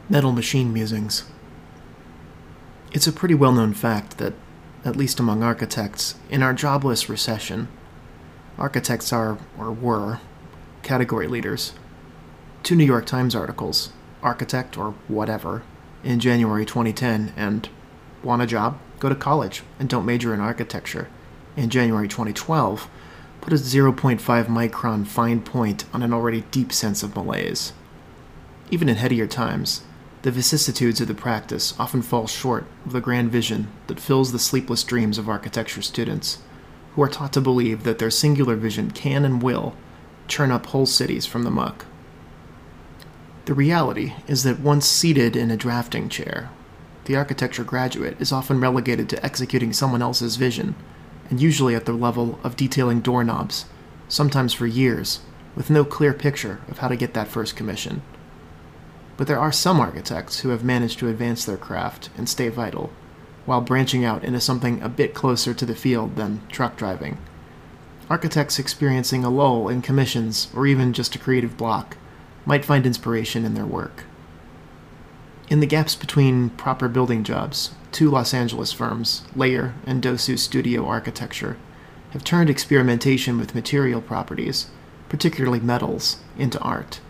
Metal Machine Musings. It's a pretty well-known fact that, at least among architects, in our jobless recession, architects are, or were, category leaders. 2 New York Times articles, Architect or Whatever, in January 2010, and Want a Job? Go to college and don't major in architecture, in January 2012, put a 0.5 micron fine point on an already deep sense of malaise. Even in headier times, the vicissitudes of the practice often fall short of the grand vision that fills the sleepless dreams of architecture students, who are taught to believe that their singular vision can and will churn up whole cities from the muck. The reality is that once seated in a drafting chair, the architecture graduate is often relegated to executing someone else's vision, and usually at the level of detailing doorknobs, sometimes for years, with no clear picture of how to get that first commission. But there are some architects who have managed to advance their craft and stay vital, while branching out into something a bit closer to the field than truck driving. Architects experiencing a lull in commissions, or even just a creative block, might find inspiration in their work. In the gaps between proper building jobs, 2 Los Angeles firms, Layer and Dosu Studio Architecture, have turned experimentation with material properties, particularly metals, into art.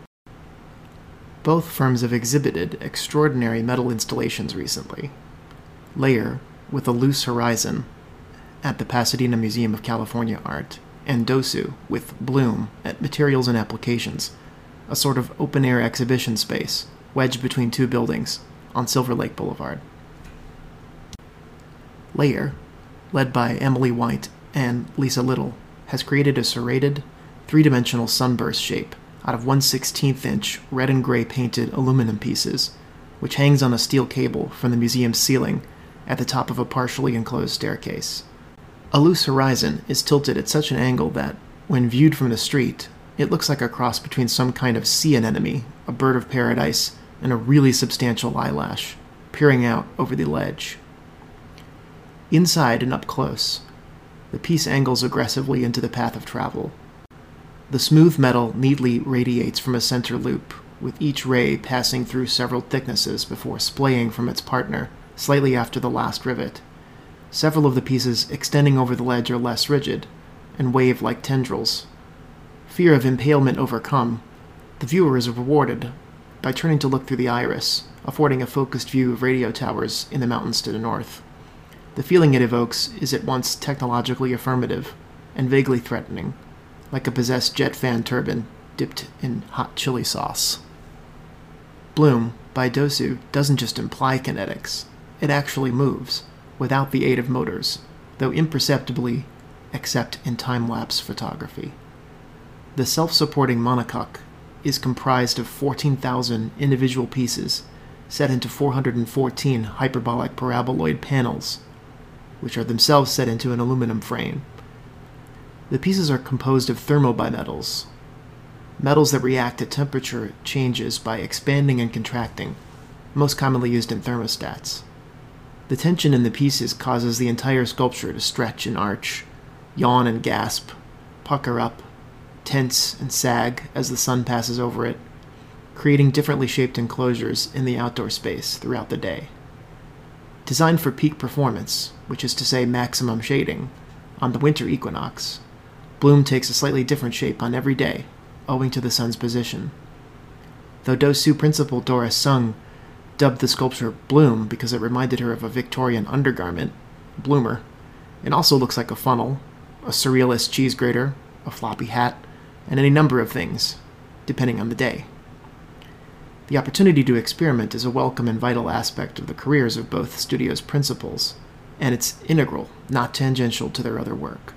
Both firms have exhibited extraordinary metal installations recently. Layer, with a loose horizon, at the Pasadena Museum of California Art, and Dosu, with Bloom, at Materials and Applications, a sort of open-air exhibition space, wedged between 2 buildings, on Silver Lake Boulevard. Layer, led by Emily White and Lisa Little, has created a serrated, 3-dimensional sunburst shape out of 1/16-inch red and gray painted aluminum pieces, which hangs on a steel cable from the museum's ceiling at the top of a partially enclosed staircase. A loose horizon is tilted at such an angle that, when viewed from the street, it looks like a cross between some kind of sea anemone, a bird of paradise, and a really substantial eyelash, peering out over the ledge. Inside and up close, the piece angles aggressively into the path of travel. The smooth metal neatly radiates from a center loop, with each ray passing through several thicknesses before splaying from its partner slightly after the last rivet. Several of the pieces extending over the ledge are less rigid, and wave like tendrils. Fear of impalement overcome, the viewer is rewarded by turning to look through the iris, affording a focused view of radio towers in the mountains to the north. The feeling it evokes is at once technologically affirmative and vaguely threatening, like a possessed jet fan turbine dipped in hot chili sauce. Bloom, by Dosu, doesn't just imply kinetics, it actually moves, without the aid of motors, though imperceptibly, except in time-lapse photography. The self-supporting monocoque is comprised of 14,000 individual pieces set into 414 hyperbolic paraboloid panels, which are themselves set into an aluminum frame. The pieces are composed of thermobimetals, metals that react to temperature changes by expanding and contracting, most commonly used in thermostats. The tension in the pieces causes the entire sculpture to stretch and arch, yawn and gasp, pucker up, tense and sag as the sun passes over it, creating differently shaped enclosures in the outdoor space throughout the day. Designed for peak performance, which is to say maximum shading, on the winter equinox, Bloom takes a slightly different shape on every day, owing to the sun's position. Though Dosu principal Doris Sung dubbed the sculpture Bloom because it reminded her of a Victorian undergarment, Bloomer, it also looks like a funnel, a surrealist cheese grater, a floppy hat, and any number of things, depending on the day. The opportunity to experiment is a welcome and vital aspect of the careers of both studios' principals, and it's integral, not tangential to their other work.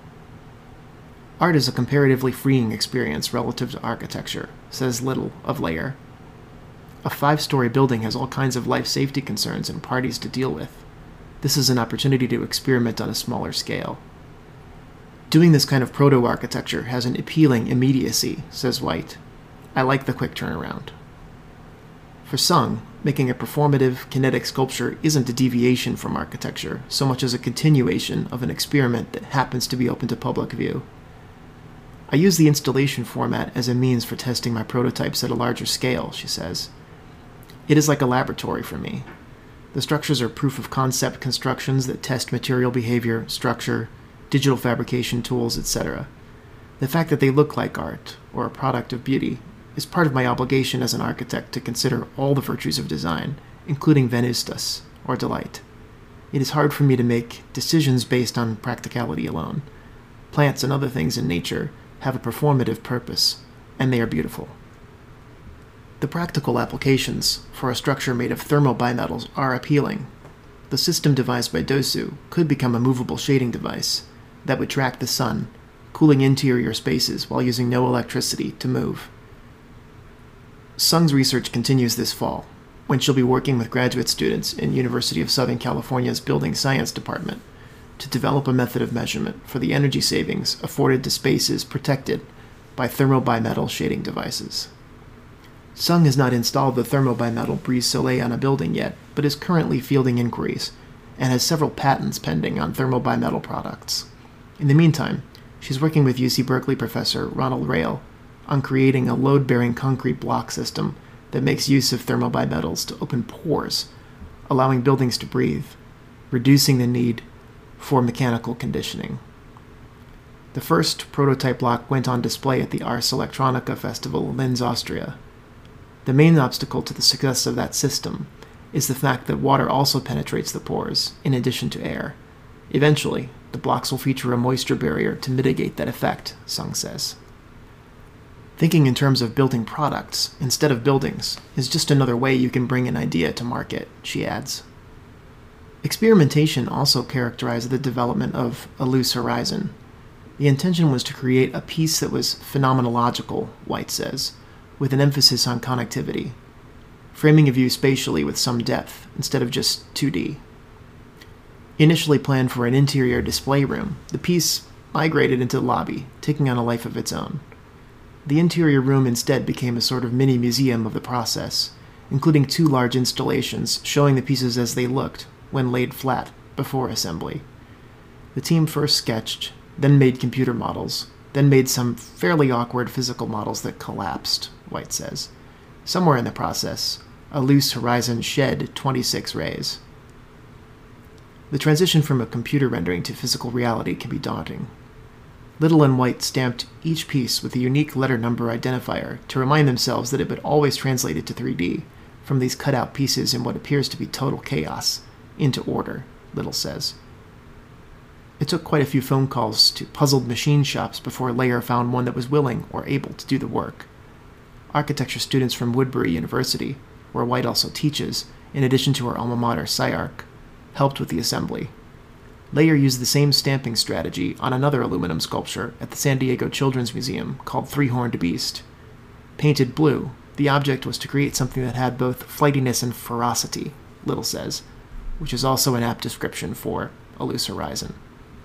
Art is a comparatively freeing experience relative to architecture, says Little of Layer. A 5-story building has all kinds of life safety concerns and parties to deal with. This is an opportunity to experiment on a smaller scale. Doing this kind of proto-architecture has an appealing immediacy, says White. I like the quick turnaround. For Sung, making a performative, kinetic sculpture isn't a deviation from architecture, so much as a continuation of an experiment that happens to be open to public view. I use the installation format as a means for testing my prototypes at a larger scale, she says. It is like a laboratory for me. The structures are proof-of-concept constructions that test material behavior, structure, digital fabrication tools, etc. The fact that they look like art, or a product of beauty, is part of my obligation as an architect to consider all the virtues of design, including venustus, or delight. It is hard for me to make decisions based on practicality alone. Plants and other things in nature have a performative purpose, and they are beautiful. The practical applications for a structure made of thermal bimetals are appealing. The system devised by Dosu could become a movable shading device that would track the sun, cooling interior spaces while using no electricity to move. Sung's research continues this fall, when she'll be working with graduate students in University of Southern California's Building Science Department to develop a method of measurement for the energy savings afforded to spaces protected by thermal bimetal shading devices. Sung has not installed the thermal bimetal Brise Soleil on a building yet, but is currently fielding inquiries and has several patents pending on thermal bimetal products. In the meantime, she's working with UC Berkeley professor Ronald Rayl on creating a load-bearing concrete block system that makes use of thermal bimetals to open pores, allowing buildings to breathe, reducing the need for mechanical conditioning. The first prototype block went on display at the Ars Electronica Festival in Linz, Austria. The main obstacle to the success of that system is the fact that water also penetrates the pores, in addition to air. Eventually, the blocks will feature a moisture barrier to mitigate that effect, Sung says. Thinking in terms of building products instead of buildings is just another way you can bring an idea to market, she adds. Experimentation also characterized the development of A Loose Horizon. The intention was to create a piece that was phenomenological, White says, with an emphasis on connectivity, framing a view spatially with some depth instead of just 2D. Initially planned for an interior display room, the piece migrated into the lobby, taking on a life of its own. The interior room instead became a sort of mini museum of the process, including 2 large installations showing the pieces as they looked when laid flat before assembly. The team first sketched, then made computer models, then made some fairly awkward physical models that collapsed, White says. Somewhere in the process, A Loose Horizon shed 26 rays. The transition from a computer rendering to physical reality can be daunting. Little and White stamped each piece with a unique letter number identifier to remind themselves that it would always translate it to 3D from these cut-out pieces in what appears to be total chaos into order, Little says. It took quite a few phone calls to puzzled machine shops before Layer found one that was willing or able to do the work. Architecture students from Woodbury University, where White also teaches, in addition to her alma mater, SciArc, helped with the assembly. Layer used the same stamping strategy on another aluminum sculpture at the San Diego Children's Museum called Three-Horned Beast. Painted blue, the object was to create something that had both flightiness and ferocity, Little says, which is also an apt description for A Loose Horizon.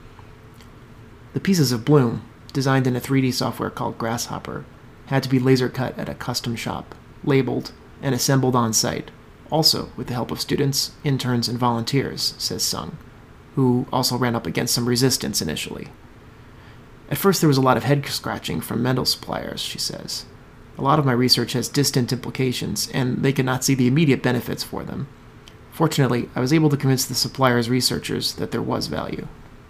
The pieces of bloom, designed in a 3D software called Grasshopper, had to be laser cut at a custom shop, labeled, and assembled on site, also with the help of students, interns, and volunteers, says Sung, who also ran up against some resistance initially. At first there was a lot of head-scratching from metal suppliers, she says. A lot of my research has distant implications, and they could not see the immediate benefits for them. Fortunately, I was able to convince the supplier's researchers that there was value.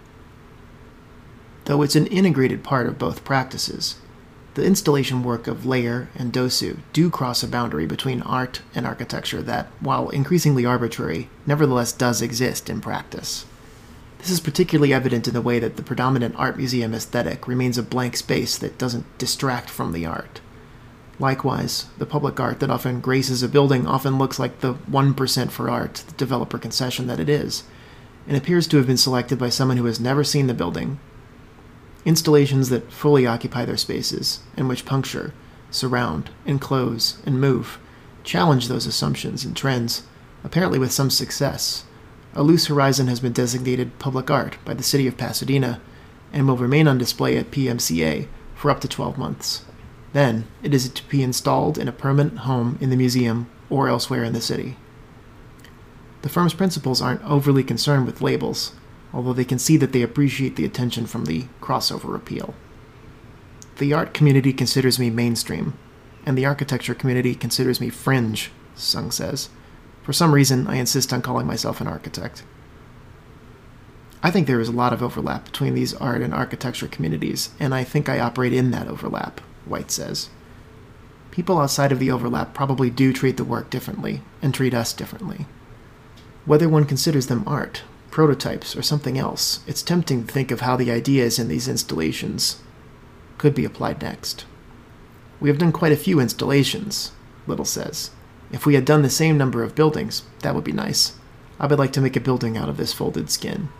Though it's an integrated part of both practices, the installation work of Layer and Dosu do cross a boundary between art and architecture that, while increasingly arbitrary, nevertheless does exist in practice. This is particularly evident in the way that the predominant art museum aesthetic remains a blank space that doesn't distract from the art. Likewise, the public art that often graces a building often looks like the 1% for art, the developer concession that it is, and appears to have been selected by someone who has never seen the building. Installations that fully occupy their spaces, and which puncture, surround, enclose, and move, challenge those assumptions and trends, apparently with some success. A Loose Horizon has been designated public art by the city of Pasadena, and will remain on display at PMCA for up to 12 months. Then, it is to be installed in a permanent home in the museum or elsewhere in the city. The firm's principals aren't overly concerned with labels, although they can see that they appreciate the attention from the crossover appeal. The art community considers me mainstream, and the architecture community considers me fringe, Sung says. For some reason, I insist on calling myself an architect. I think there is a lot of overlap between these art and architecture communities, and I think I operate in that overlap, White says. People outside of the overlap probably do treat the work differently, and treat us differently. Whether one considers them art, prototypes, or something else, it's tempting to think of how the ideas in these installations could be applied next. We have done quite a few installations, Little says. If we had done the same number of buildings, that would be nice. I would like to make a building out of this folded skin.